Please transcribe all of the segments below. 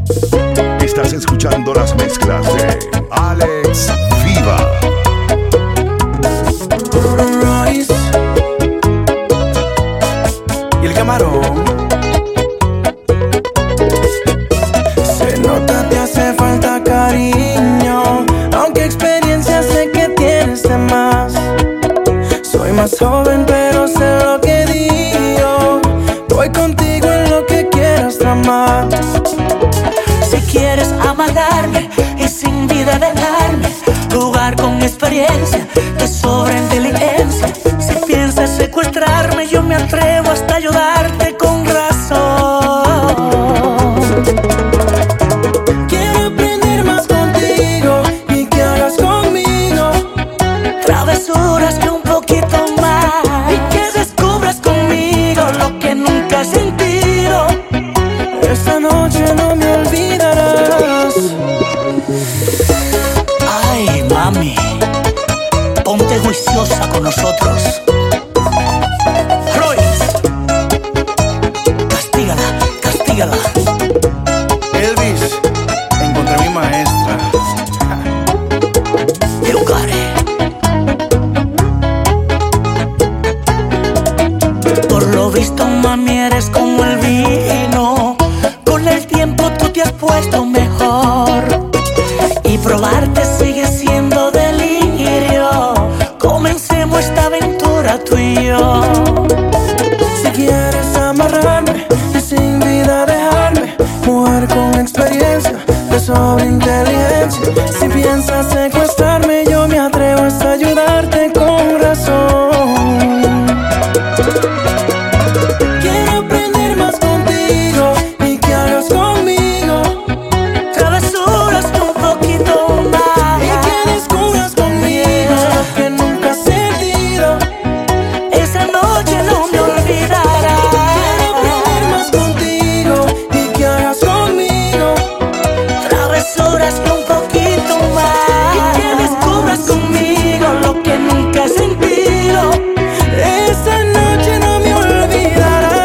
Estás escuchando las mezclas de Alex Viva. Royce y el camarón. Se nota, te hace falta cariño, aunque experiencia sé que tienes de más. Soy más joven pero sé lo que digo, voy contigo en lo que quieras tramar. Si quieres amagarme y sin vida dejarme, jugar con experiencia, te sobra inteligencia. Si piensas secuestrarme, yo me atrevo hasta ayudarte con razón. Quiero aprender más contigo y que hagas conmigo Travesuras que un poquito más, y que descubras conmigo lo que nunca has sentido. esta noche no me olvidarás. Ay, mami, ponte juiciosa con nosotros. Royce, castígala, castígala. Elvis, encontré a mi maestra. You got it. Por lo visto, mami, eres como el vino. Con el tiempo tú te has puesto mejor, y probarte sigue siendo delirio. Comencemos esta aventura tú y yo. Si quieres amarrarme y sin vida dejarme, mujer con experiencia, de sobra inteligencia. Si piensas secuestrarme, yo me atrevo hasta ayudarte con razón. Quiero aprender más contigo y que hagas conmigo Travesuras que un poquito más, y que descubras conmigo lo que nunca has sentido. esa noche no me olvidarás. Quiero aprender más contigo y que hagas conmigo Travesuras que un poquito más, y que descubras conmigo lo que nunca has sentido. esta noche no me olvidarás.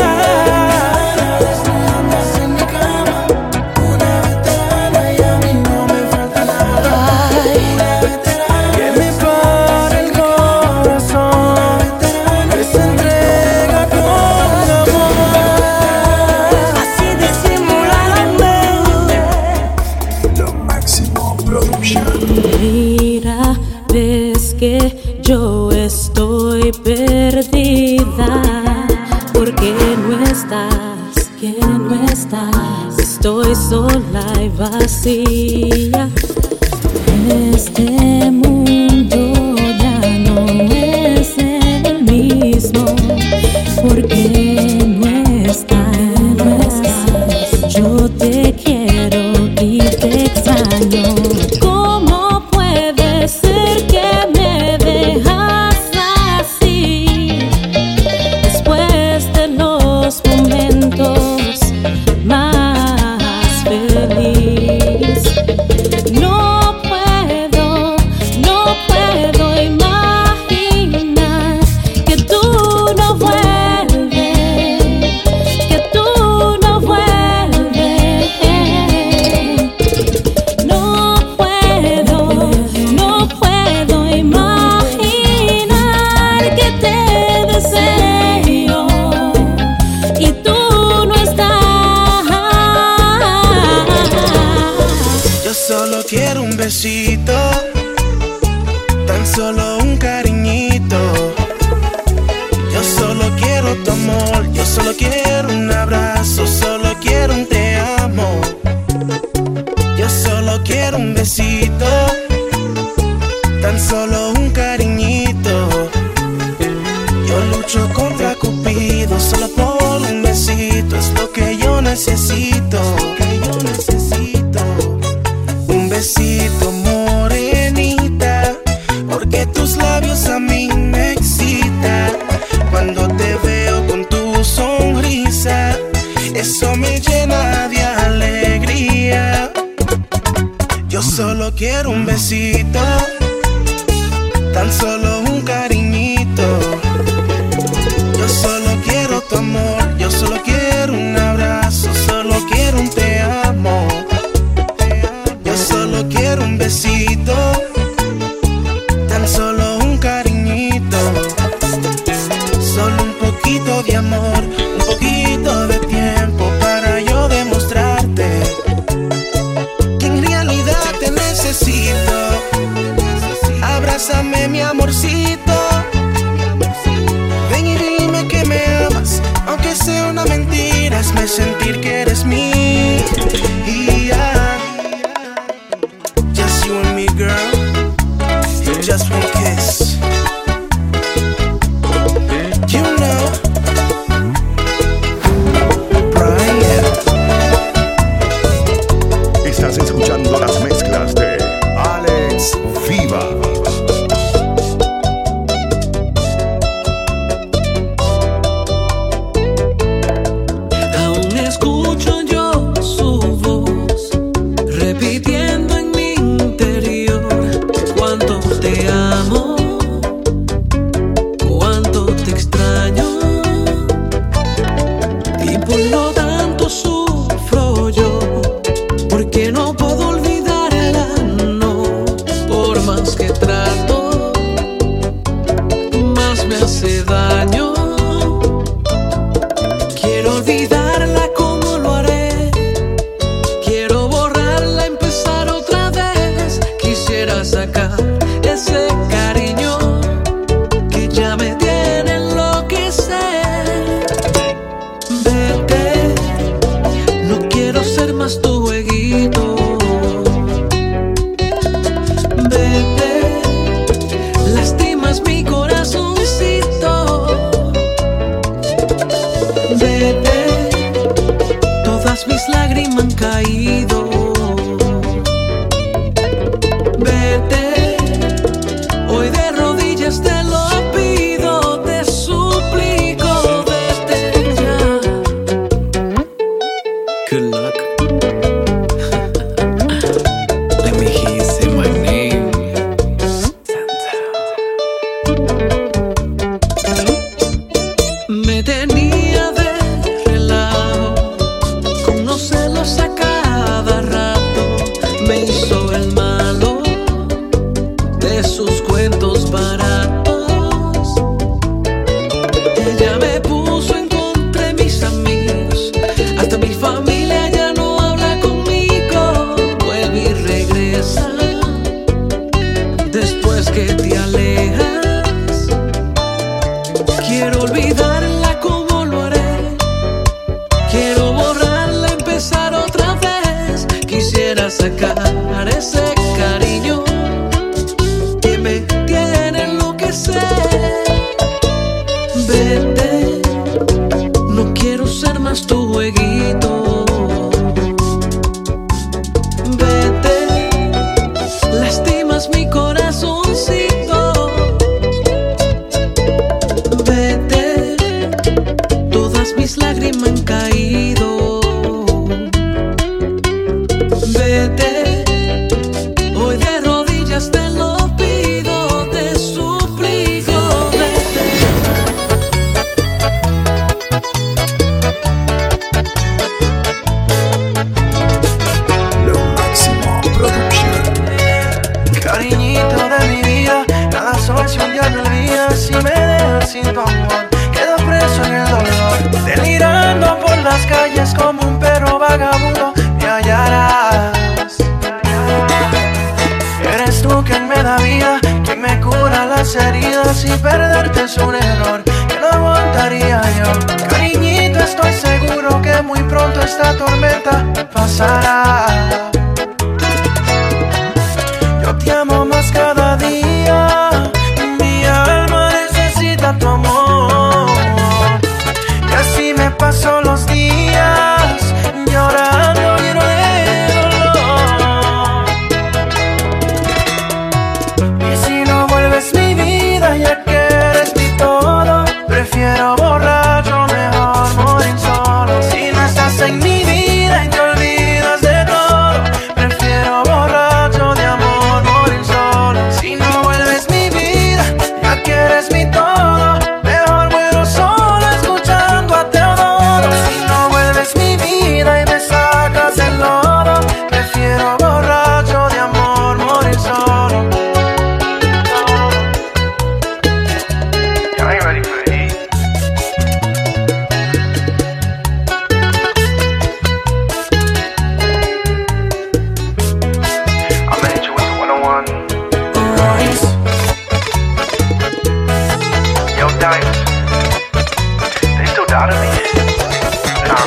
Andas en mi cama, una veterana, y a mí no me falta nada. Una veterana que me para el corazón, que se entrega con amor. Así disimuladamente. Lo máximo production. Mira, ves que yo estoy perdida, porque no estás, que no estás. Estoy sola y vacía. Este mundo ya no es el mismo, porque no estás. Yo te quiero y te extraño. ¿Cómo puede ser que me dejas así? Después de los momentos más feliz, no puedo imaginar que tú no vuelves, que tú no vuelves. No puedo imaginar que te deseo y tú no estás. Yo solo quiero un besito, tan solo un cariñito. Yo solo quiero tu amor, yo solo quiero un abrazo, solo quiero un te amo. Yo solo quiero un besito, tan solo un cariñito. Yo lucho contra Cupido solo por un besito, es lo que yo necesito, un besito, morenita, porque tus labios a mí me excitan. Cuando te veo con tu sonrisa, eso me llena de alegría. Yo solo quiero un besito, tan solo un cariñito. Yo solo quiero tu amor, yo solo quiero un abrazo, solo quiero un te amo. escuchando las mezclas de Alex Viva. Aún escucho yo su voz repitiendo en mi interior cuánto te amo, cuánto te extraño, y por lo tanto sufro yo, porque no puedo olvidarla, no, por más que trato, más me hace daño. Quiero olvidarla, ¿cómo lo haré? Quiero borrarla, empezar otra vez. Quisiera sacar ese cariño que ya me tiene enloquecer. Vete, no quiero ser más tu jueguito. Vete, lastimas mi corazoncito. Vete, todas mis lágrimas han caído. Vete, hoy de rodillas te lo pido, te suplico, vete ya. Good luck. Let me hear you say my name. Me tenía de relajo, con no celos a cada rato. Me hizo el malo de sus cuentos baratos. Ella me puso en contra de mis amigos, hasta mi familia ya no habla conmigo. Vuelve y regresa después que te alejas. Quiero olvidarla, ¿cómo lo haré? Quiero borrarla, empezar otra vez. Quisiera sacar ese cariño que me tiene enloquecer. Vete, no quiero ser más tu jueguito. Vete, lastimas mi corazoncito. Vete, todas mis lágrimas han caído. Vete, hoy de rodillas te lo pido, te suplico, vete. Lo máximo production. Cariñito de mi vida, cada sol si un día me olvidas, si me dejas sin tu amor, quedo preso en el dolor, delirando por las calles como un perro vagabundo, me hallarás. Eres tú quien me da vida, quien me cura las heridas, y perderte es un error que no aguantaría yo. Cariñito, estoy seguro que muy pronto esta tormenta pasará. Yo te amo más cada día, mi alma necesita tu amor. Y así me paso los días, llorando lleno de dolor. Y si no vuelves mi vida, ya que eres mi todo, prefiero borrar, yo mejor morir solo. Si no estás en mi vida y te olvidas de todo, prefiero borrar, yo de amor morir solo. Si no vuelves mi vida, ya que eres mi todo, mejor muero solo escuchando a Teodoro. Si no vuelves mi vida y me sacas del lodo, prefiero borrar, yo de amor morir solo. I ain't ready for the heat. I'ma hit you with the 101. Royce, Yo, Diamonds. They still doubting me? Nah.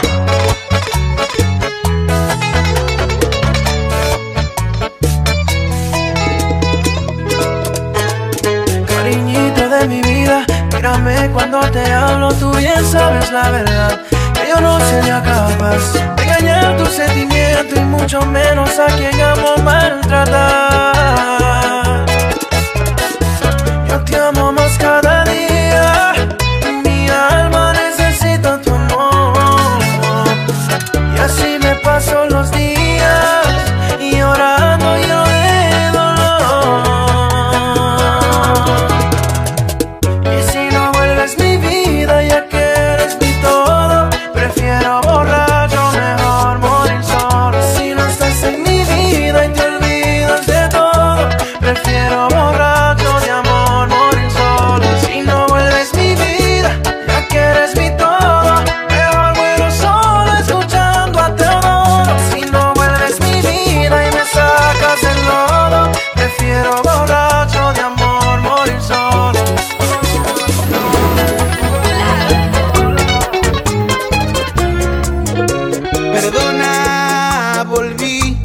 cariñito de mi vida, mírame cuando te hablo, tú bien sabes la verdad, que yo no sería capaz de engañar tu sentimiento y mucho mucho menos a quien amo maltratar. Yo te amo más cada día, mi alma necesita tu amor. Y así me paso los días llorando yo de dolor. Y si no vuelves mi vida, ya que eres mi todo, prefiero borracho, mejor morir solo. Si no estás en mi vida y te olvidas de todo, prefiero borracho de amor, morir solo. Si no vuelves mi vida, ya que eres mi todo, mejor muero solo escuchando a Teodoro. Si no vuelves mi vida y me sacas del lodo, prefiero borracho de amor, morir solo. Perdona, volví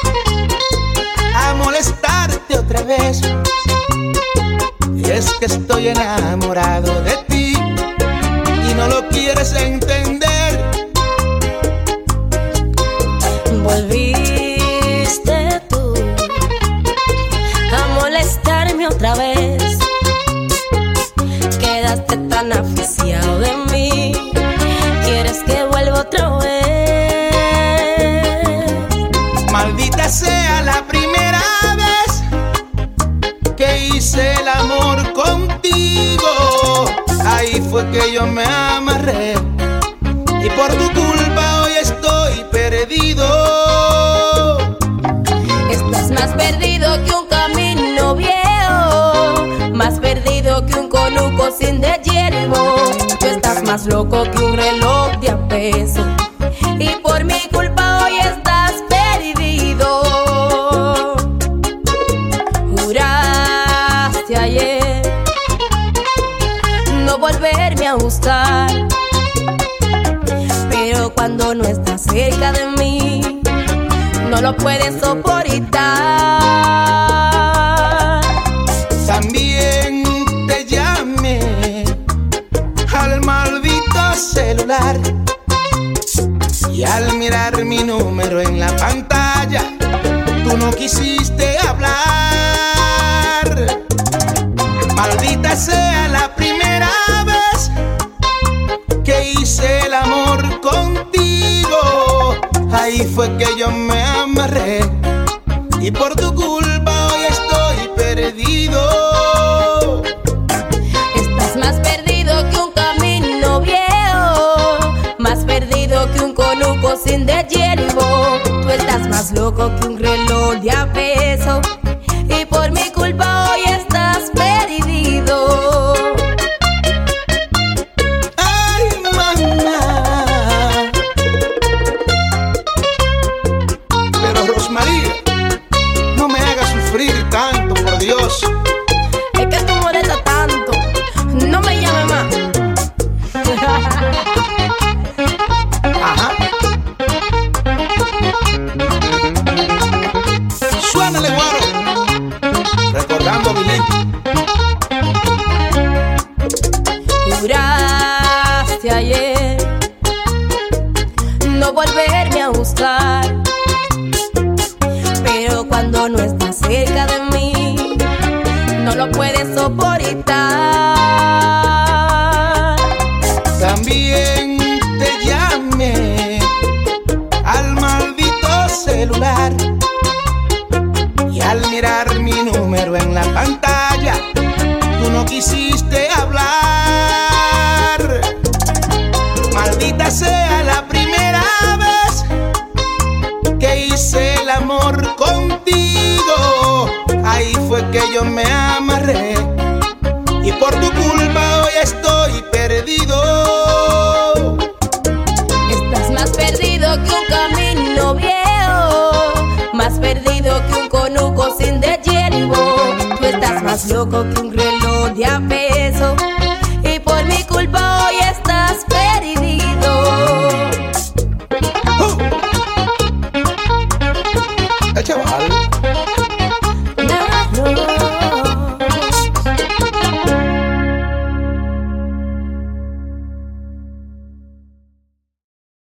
a molestarte otra vez. Y es que estoy enamorado de ti y no lo quieres entender. Volviste tú a molestarme otra vez. Quedaste tan aficiado de mí, quieres que vuelva otra vez. Maldita sea la primera vez que hice el amor contigo. Ahí fue que yo me amarré y por tu culpa hoy estoy perdido. Estás más perdido que un camino viejo, más perdido que un conuco sin de hierbo. Tú estás más loco que un reloj de a peso y por mi culpa hoy estás perdido. Juraste ayer no volverme a buscar, pero cuando no estás cerca de mí no lo puedes soportar. También te llamé al maldito celular y al mirar mi número en la pantalla tú no quisiste hablar. Maldita sea la primera vez que hice el amor contigo. Ahí fue que yo me amarré y por tu culpa hoy estoy perdido. Estás más perdido que un camino viejo, más perdido que un conuco sin de hierbo. Tú estás más loco que un reloj de a peso y por mi culpa hoy estás perdido. Ay, mamá. Pero Rosmaría, no me hagas sufrir tanto, por Dios. Es que tú molestas tanto, no me llames más. Ajá. Suénale, guaro. Recordando Billy. Juraste ayer no volverme a buscar, pero cuando no estás cerca de mí no lo puedes soportar. También te llamé al maldito celular y al mirar mi número en la pantalla tú no quisiste hablar. Maldita sea la primera vez que hice el amor contigo. Ahí fue que yo me amarré y por tu culpa hoy estoy perdido. Estás más perdido que un camino viejo, más perdido que un conuco sin de hierbo. Tú estás más loco que un reloj de a peso y por mi culpa hoy estás perdido. Chaval.